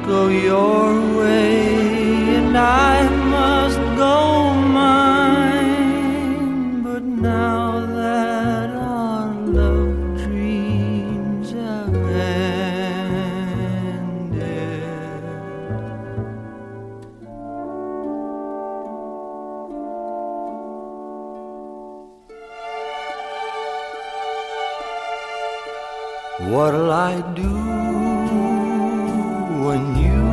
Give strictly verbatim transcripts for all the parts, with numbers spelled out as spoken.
go your way, and I must go mine. But now that our love dreams have ended, what'll I do when you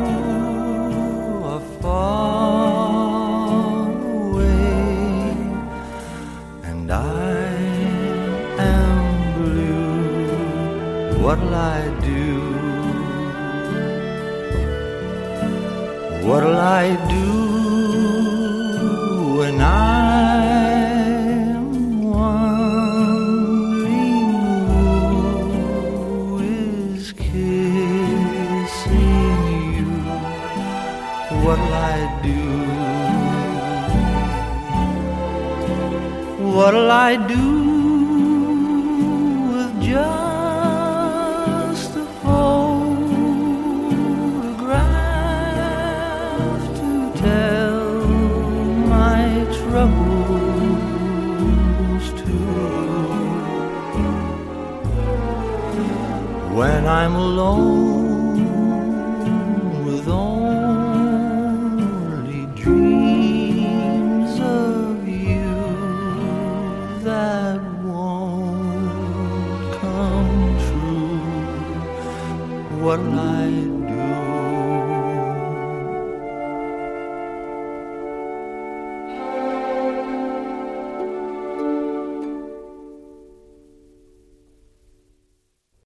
are far away and I am blue? What'll I do? What'll I do when I'm wondering who is kissing you? What'll I do? What'll I do with just a photograph to tell my troubles to? When I'm alone with only dreams of you that won't come true, what'll I do?